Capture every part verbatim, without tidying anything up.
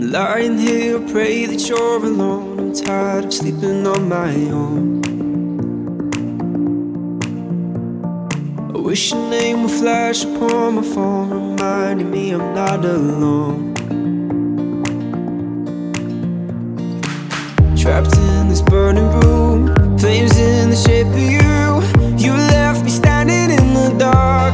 Lying here, pray that you're alone. I'm tired of sleeping on my own. I wish your name would flash upon my phone, reminding me I'm not alone. Trapped in this burning room, flames in the shape of you. You left me standing in the dark.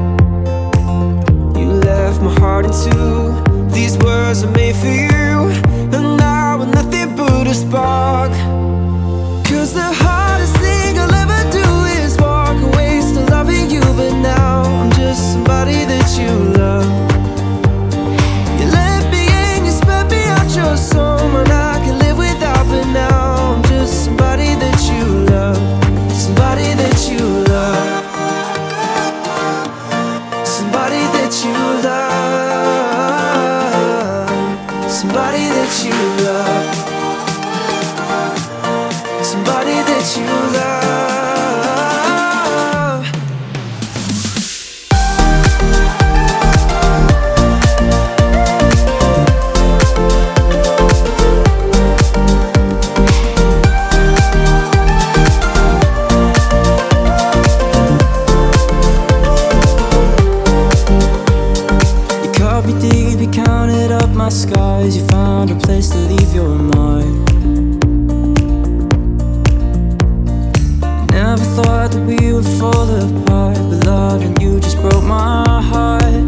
You left my heart in two. These words are made for you, and now we're nothing but a spark. Cause the hardest thing I'll ever do is walk away, still loving you, but now I'm just somebody that you love. You let me in, you spread me out your soul, and I can live without, but now I'm just somebody that you love. Somebody that you love. Somebody that you love. Somebody that you love. Somebody that you love. You caught me deep, you counted up my skies. You found a place to leave your mark. Never thought that we would fall apart, but loving you just broke my heart.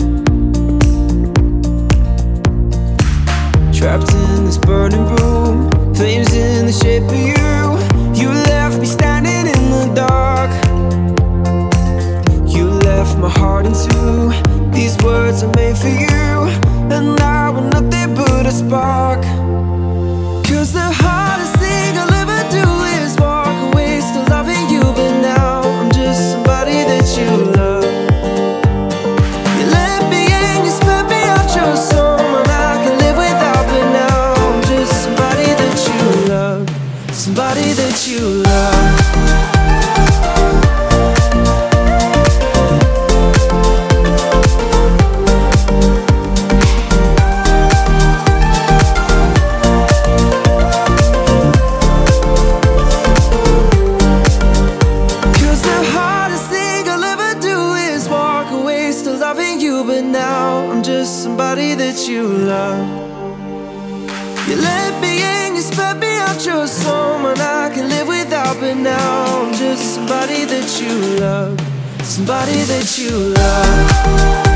Trapped in this burning room, flames in the shape of you. You left me standing in the dark. You left my heart in two. These words are made for you, and now we're nothing but a spark. Cause the hardest thing I'll ever do is walk away, still loving you, but now I'm just somebody that you love. You let me in, you spread me out your soul, and I can live without, but now I'm just somebody that you love. Somebody that you love. But now I'm just somebody that you love. You let me in, you spread me out your soul, and I can live without, but now I'm just somebody that you love. Somebody that you love.